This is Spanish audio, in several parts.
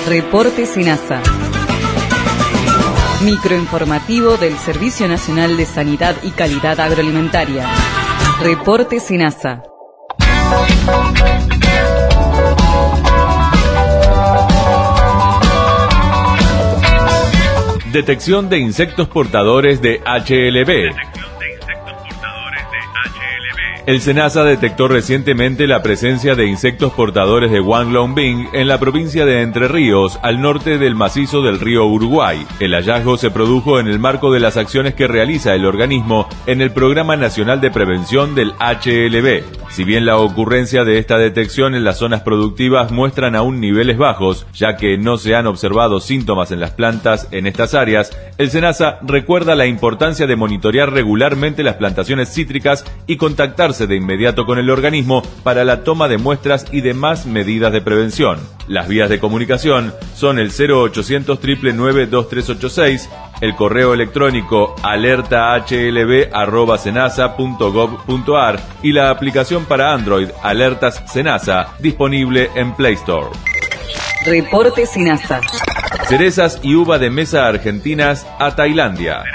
Reporte SENASA. Microinformativo del Servicio Nacional de Sanidad y Calidad Agroalimentaria. Reporte SENASA. Detección de insectos portadores de HLB. El SENASA detectó recientemente la presencia de insectos portadores de Huanglongbing en la provincia de Entre Ríos, al norte del macizo del río Uruguay. El hallazgo se produjo en el marco de las acciones que realiza el organismo en el Programa Nacional de Prevención del HLB. Si bien la ocurrencia de esta detección en las zonas productivas muestran aún niveles bajos, ya que no se han observado síntomas en las plantas en estas áreas, el SENASA recuerda la importancia de monitorear regularmente las plantaciones cítricas y contactarse de inmediato con el organismo para la toma de muestras y demás medidas de prevención. Las vías de comunicación son el 0800 999 2386, el correo electrónico alertahlb@senasa.gov.ar y la aplicación para Android Alertas SENASA, disponible en Play Store. Reporte SENASA. Cerezas y uva de mesa argentinas a Tailandia.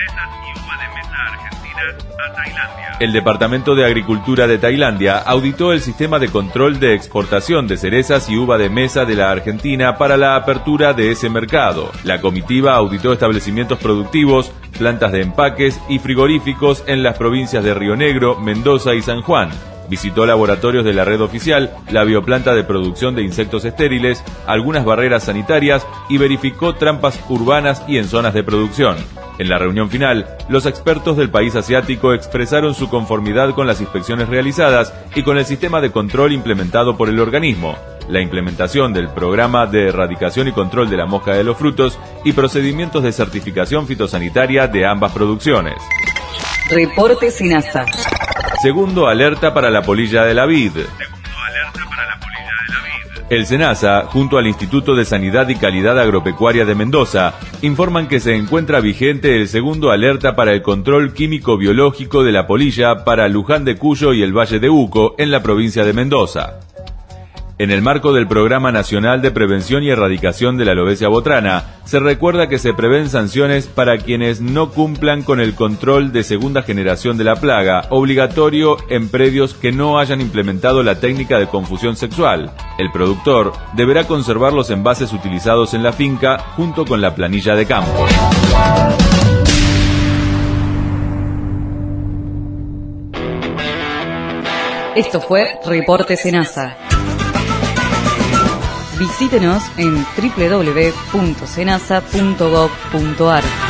El Departamento de Agricultura de Tailandia auditó el sistema de control de exportación de cerezas y uva de mesa de la Argentina para la apertura de ese mercado. La comitiva auditó establecimientos productivos, plantas de empaques y frigoríficos en las provincias de Río Negro, Mendoza y San Juan. Visitó laboratorios de la red oficial, la bioplanta de producción de insectos estériles, algunas barreras sanitarias y verificó trampas urbanas y en zonas de producción. En la reunión final, los expertos del país asiático expresaron su conformidad con las inspecciones realizadas y con el sistema de control implementado por el organismo, la implementación del programa de erradicación y control de la mosca de los frutos y procedimientos de certificación fitosanitaria de ambas producciones. Reporte SENASA. Segundo alerta para la polilla de la vid. El SENASA, junto al Instituto de Sanidad y Calidad Agropecuaria de Mendoza, informan que se encuentra vigente el segundo alerta para el control químico-biológico de la polilla para Luján de Cuyo y el Valle de Uco, en la provincia de Mendoza. En el marco del Programa Nacional de Prevención y Erradicación de la Alopecia botrana, se recuerda que se prevén sanciones para quienes no cumplan con el control de segunda generación de la plaga, obligatorio en predios que no hayan implementado la técnica de confusión sexual. El productor deberá conservar los envases utilizados en la finca junto con la planilla de campo. Esto fue Reporte SENASA. Visítenos en www.senasa.gov.ar.